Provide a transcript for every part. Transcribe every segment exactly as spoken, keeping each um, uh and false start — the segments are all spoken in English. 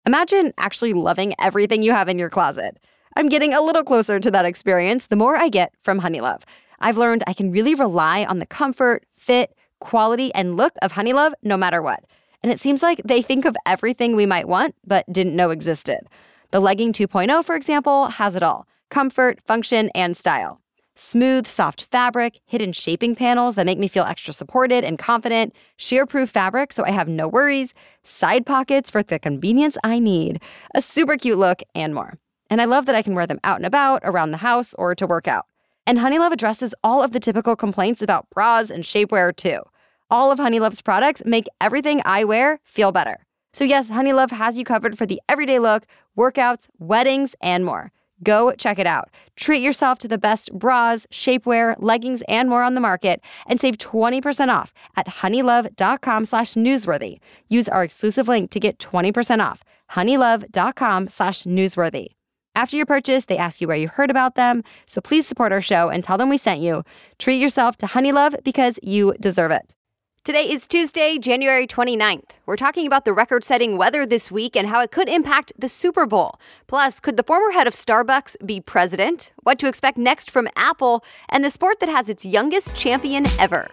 Imagine actually loving everything you have in your closet. I'm getting a little closer to that experience the more I get from Honeylove. I've learned I can really rely on the comfort, fit, quality, and look of Honeylove no matter what. And it seems like they think of everything we might want but didn't know existed. The Legging two point oh, for example, has it all: comfort, function, and style. Smooth, soft fabric, hidden shaping panels that make me feel extra supported and confident, shear-proof fabric so I have no worries, side pockets for the convenience I need, a super cute look, and more. And I love that I can wear them out and about, around the house, or to work out. And Honeylove addresses all of the typical complaints about bras and shapewear, too. All of Honeylove's products make everything I wear feel better. So yes, Honeylove has you covered for the everyday look, workouts, weddings, and more. Go check it out. Treat yourself to the best bras, shapewear, leggings, and more on the market, and save twenty percent off at honeylove.com slash newsworthy. Use our exclusive link to get twenty percent off. honeylove.com slash newsworthy. After your purchase, they ask you where you heard about them, so please support our show and tell them we sent you. Treat yourself to Honeylove because you deserve it. Today is Tuesday, January twenty-ninth. We're talking about the record-setting weather this week and how it could impact the Super Bowl. Plus, could the former head of Starbucks be president? What to expect next from Apple, and the sport that has its youngest champion ever.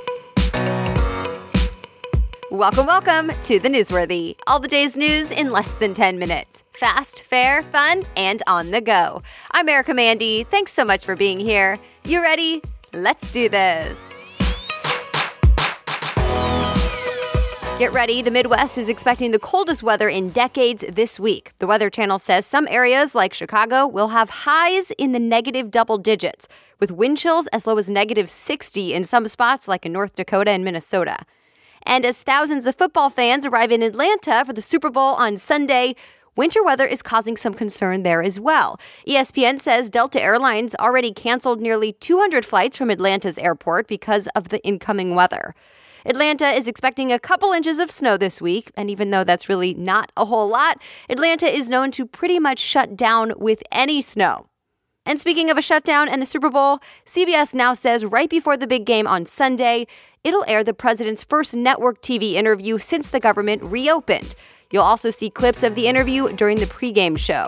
Welcome, welcome to the Newsworthy. All the day's news in less than ten minutes. Fast, fair, fun, and on the go. I'm Erica Mandy. Thanks so much for being here. You ready? Let's do this. Get ready, the Midwest is expecting the coldest weather in decades this week. The Weather Channel says some areas like Chicago will have highs in the negative double digits, with wind chills as low as negative sixty in some spots like in North Dakota and Minnesota. And as thousands of football fans arrive in Atlanta for the Super Bowl on Sunday, winter weather is causing some concern there as well. E S P N says Delta Airlines already canceled nearly two hundred flights from Atlanta's airport because of the incoming weather. Atlanta is expecting a couple inches of snow this week, and even though that's really not a whole lot, Atlanta is known to pretty much shut down with any snow. And speaking of a shutdown and the Super Bowl, C B S now says right before the big game on Sunday, it'll air the president's first network T V interview since the government reopened. You'll also see clips of the interview during the pregame show.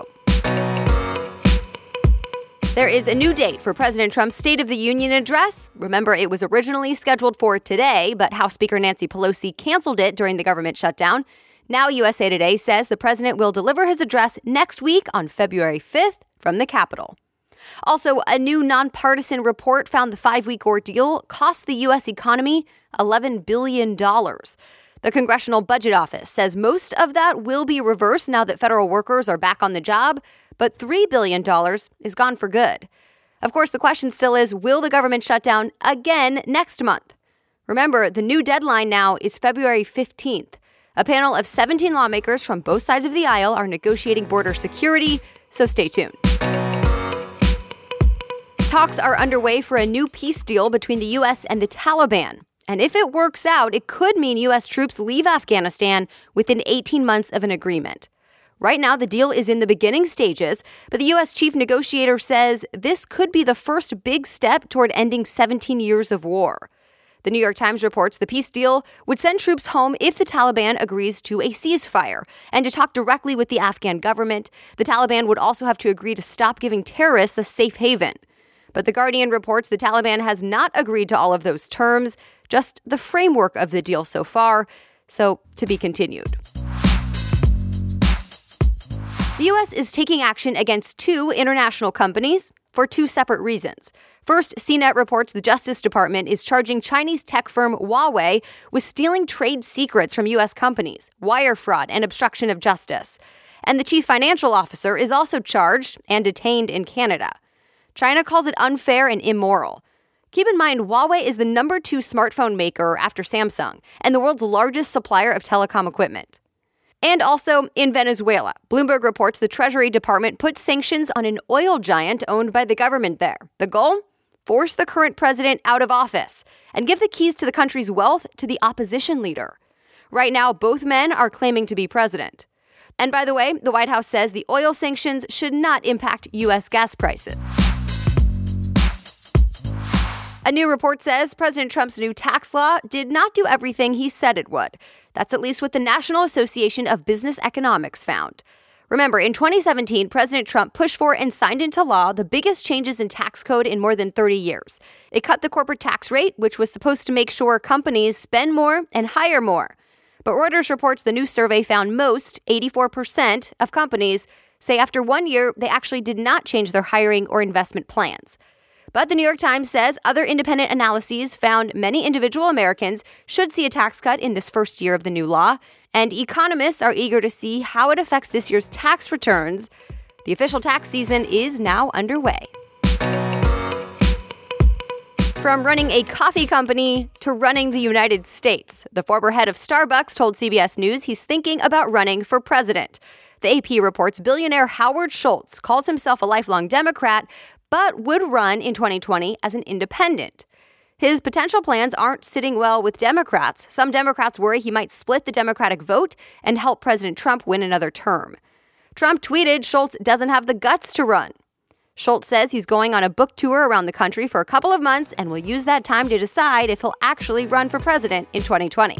There is a new date for President Trump's State of the Union address. Remember, it was originally scheduled for today, but House Speaker Nancy Pelosi canceled it during the government shutdown. Now U S A Today says the president will deliver his address next week on February fifth from the Capitol. Also, a new nonpartisan report found the five-week ordeal cost the U S economy eleven billion dollars. The Congressional Budget Office says most of that will be reversed now that federal workers are back on the job, but three billion dollars is gone for good. Of course, the question still is, will the government shut down again next month? Remember, the new deadline now is February fifteenth. A panel of seventeen lawmakers from both sides of the aisle are negotiating border security, so stay tuned. Talks are underway for a new peace deal between the U S and the Taliban. And if it works out, it could mean U S troops leave Afghanistan within eighteen months of an agreement. Right now, the deal is in the beginning stages, but the U S chief negotiator says this could be the first big step toward ending seventeen years of war. The New York Times reports the peace deal would send troops home if the Taliban agrees to a ceasefire and to talk directly with the Afghan government. The Taliban would also have to agree to stop giving terrorists a safe haven. But The Guardian reports the Taliban has not agreed to all of those terms, just the framework of the deal so far, so to be continued. The U S is taking action against two international companies for two separate reasons. First, C net reports the Justice Department is charging Chinese tech firm Huawei with stealing trade secrets from U S companies, wire fraud, and obstruction of justice. And the chief financial officer is also charged and detained in Canada. China calls it unfair and immoral. Keep in mind, Huawei is the number two smartphone maker after Samsung and the world's largest supplier of telecom equipment. And also in Venezuela, Bloomberg reports the Treasury Department put sanctions on an oil giant owned by the government there. The goal? Force the current president out of office and give the keys to the country's wealth to the opposition leader. Right now, both men are claiming to be president. And by the way, the White House says the oil sanctions should not impact U S gas prices. A new report says President Trump's new tax law did not do everything he said it would. That's at least what the National Association of Business Economics found. Remember, in twenty seventeen, President Trump pushed for and signed into law the biggest changes in tax code in more than thirty years. It cut the corporate tax rate, which was supposed to make sure companies spend more and hire more. But Reuters reports the new survey found most, eighty-four percent, of companies say after one year they actually did not change their hiring or investment plans. But the New York Times says other independent analyses found many individual Americans should see a tax cut in this first year of the new law, and economists are eager to see how it affects this year's tax returns. The official tax season is now underway. From running a coffee company to running the United States, the former head of Starbucks told C B S News he's thinking about running for president. The A P reports billionaire Howard Schultz calls himself a lifelong Democrat, but would run in twenty twenty as an independent. His potential plans aren't sitting well with Democrats. Some Democrats worry he might split the Democratic vote and help President Trump win another term. Trump tweeted Schultz doesn't have the guts to run. Schultz says he's going on a book tour around the country for a couple of months and will use that time to decide if he'll actually run for president in twenty twenty.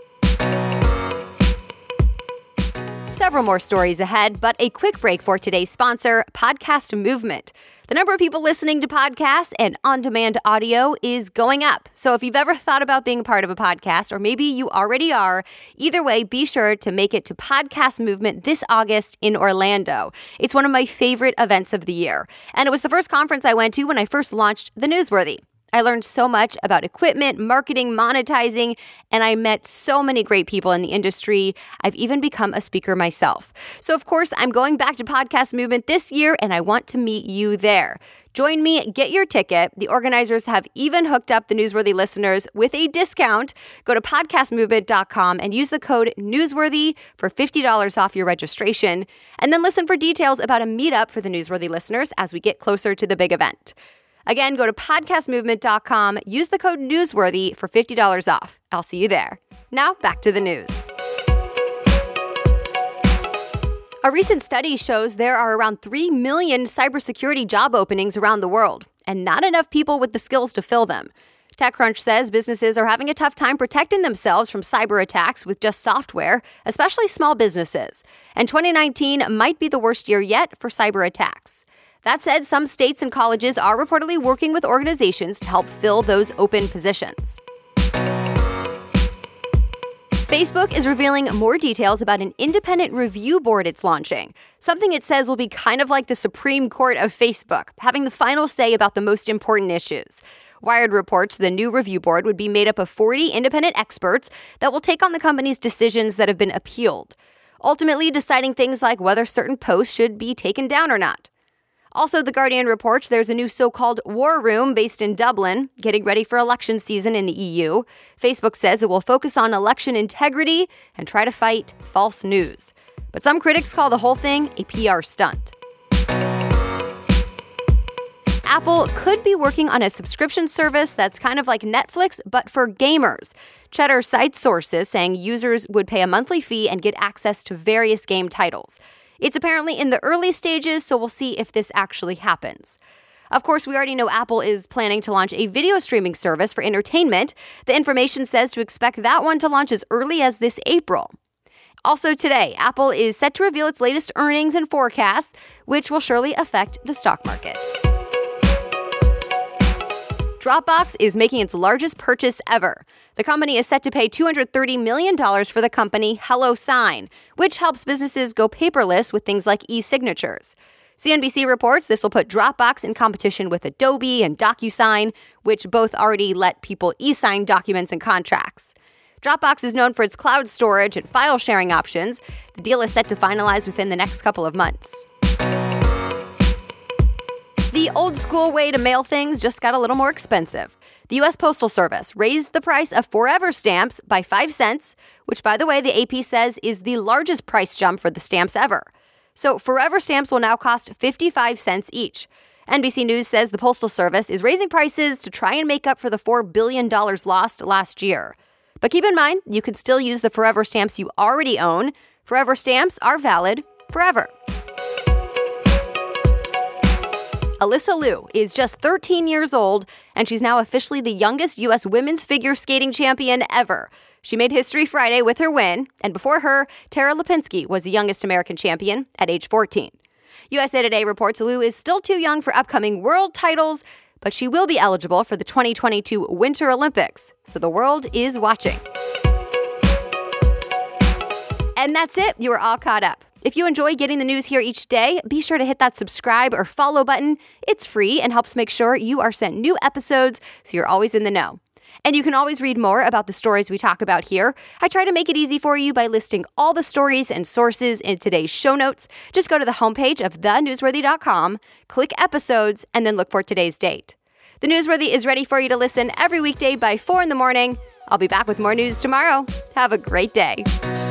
Several more stories ahead, but a quick break for today's sponsor, Podcast Movement. The number of people listening to podcasts and on-demand audio is going up. So if you've ever thought about being a part of a podcast, or maybe you already are, either way, be sure to make it to Podcast Movement this August in Orlando. It's one of my favorite events of the year. And it was the first conference I went to when I first launched The Newsworthy. I learned so much about equipment, marketing, monetizing, and I met so many great people in the industry. I've even become a speaker myself. So, of course, I'm going back to Podcast Movement this year, and I want to meet you there. Join me, get your ticket. The organizers have even hooked up the Newsworthy listeners with a discount. Go to podcast movement dot com and use the code Newsworthy for fifty dollars off your registration. And then listen for details about a meetup for the Newsworthy listeners as we get closer to the big event. Again, go to podcast movement dot com, use the code Newsworthy for fifty dollars off. I'll see you there. Now, back to the news. A recent study shows there are around three million cybersecurity job openings around the world, and not enough people with the skills to fill them. TechCrunch says businesses are having a tough time protecting themselves from cyber attacks with just software, especially small businesses. And twenty nineteen might be the worst year yet for cyber attacks. That said, some states and colleges are reportedly working with organizations to help fill those open positions. Facebook is revealing more details about an independent review board it's launching, something it says will be kind of like the Supreme Court of Facebook, having the final say about the most important issues. Wired reports the new review board would be made up of forty independent experts that will take on the company's decisions that have been appealed, ultimately deciding things like whether certain posts should be taken down or not. Also, The Guardian reports there's a new so-called war room based in Dublin, getting ready for election season in the E U. Facebook says it will focus on election integrity and try to fight false news. But some critics call the whole thing a P R stunt. Apple could be working on a subscription service that's kind of like Netflix, but for gamers. Cheddar cites sources saying users would pay a monthly fee and get access to various game titles. It's apparently in the early stages, so we'll see if this actually happens. Of course, we already know Apple is planning to launch a video streaming service for entertainment. The information says to expect that one to launch as early as this April. Also today, Apple is set to reveal its latest earnings and forecasts, which will surely affect the stock market. Dropbox is making its largest purchase ever. The company is set to pay two hundred thirty million dollars for the company HelloSign, which helps businesses go paperless with things like e-signatures. C N B C reports this will put Dropbox in competition with Adobe and DocuSign, which both already let people e-sign documents and contracts. Dropbox is known for its cloud storage and file sharing options. The deal is set to finalize within the next couple of months. The old-school way to mail things just got a little more expensive. The U S Postal Service raised the price of Forever stamps by five cents, which, by the way, the A P says is the largest price jump for the stamps ever. So Forever stamps will now cost fifty-five cents each. N B C News says the Postal Service is raising prices to try and make up for the four billion dollars lost last year. But keep in mind, you can still use the Forever stamps you already own. Forever stamps are valid forever. Alyssa Liu is just thirteen years old, and she's now officially the youngest U S women's figure skating champion ever. She made history Friday with her win, and before her, Tara Lipinski was the youngest American champion at age fourteen. U S A Today reports Liu is still too young for upcoming world titles, but she will be eligible for the twenty twenty-two Winter Olympics, so the world is watching. And that's it. You are all caught up. If you enjoy getting the news here each day, be sure to hit that subscribe or follow button. It's free and helps make sure you are sent new episodes so you're always in the know. And you can always read more about the stories we talk about here. I try to make it easy for you by listing all the stories and sources in today's show notes. Just go to the homepage of the newsworthy dot com, click episodes, and then look for today's date. The Newsworthy is ready for you to listen every weekday by four in the morning. I'll be back with more news tomorrow. Have a great day.